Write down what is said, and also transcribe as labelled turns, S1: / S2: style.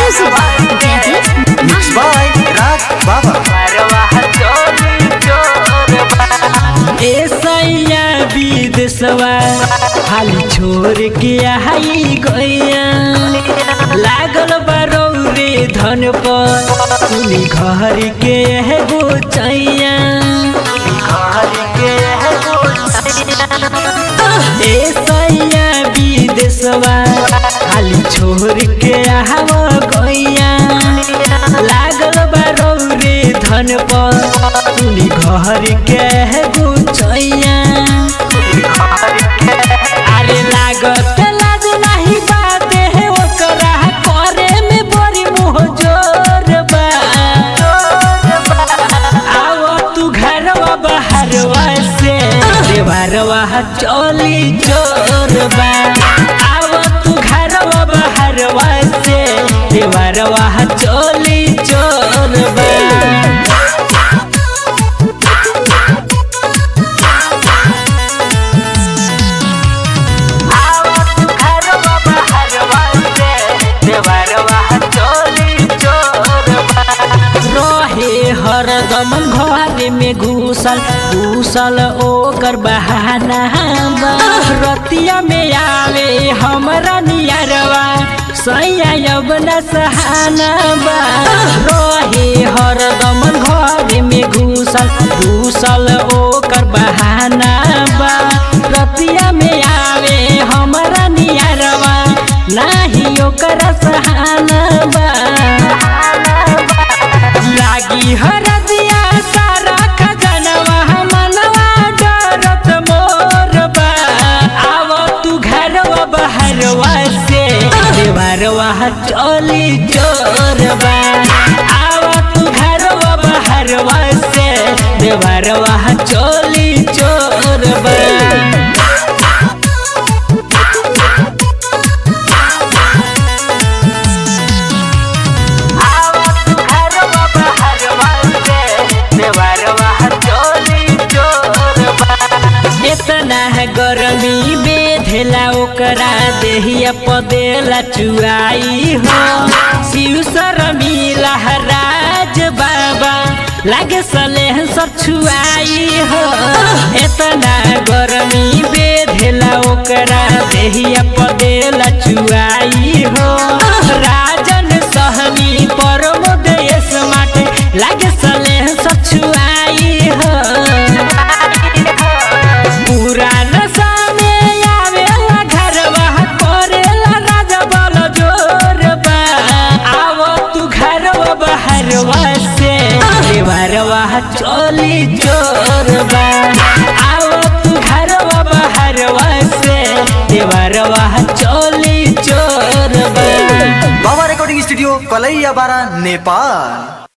S1: Mixed by Raj Baba.
S2: ऐसैया विदेशवा हाली छोड़ के आई गैया लागल बरौरे धन पर सुनी घर के गोचैया ऐसैया विदेशवा हाली छोड़ के आव गैया लागल बरौरे धन पर सुनी घर के गोचैया अरे लागत लाज नहीं बाते है ओकरा करे में बड़ी मुँह जोर बा आओ तू घरवा बाहरवा से देवरवा चली जोर बा आओ तू घरवा बाहरवा से देवरवा चली जोर बा हरदम घर में घुसल ओकर बहाना रतिया में आवे हमरा नियरवा सैया न सहाना बा रहे हरदम घर में घुसल ओकर बहाना बा रतिया में आवे हमरा नियरवा नाही ओकर सहाना बा लागी हरदिया सारा खजनवा मनवा डरत मोर बा आव तू घरवा बाहरवा से देवरवा चली जोर बा आव तू घरवा बाहरवा से देवरवा चली जोर बा गरमी बेधेला ओकरा देहिया पदेला चुआई हो शिव शर्मी लहराज बाबा लागे सलेह सब छुआई हो इतना गरमी बेधेला ओकरा देहिया पदेला चुआई हो राजन सहनी परमोदेश माटे लागे सलेह सब छुआई हो चली जोर बा आओ तू घरवा बाहरवा से देवरवा चली जोर बा।
S1: बाबा रिकॉर्डिंग स्टूडियो कलैया बारा नेपाल।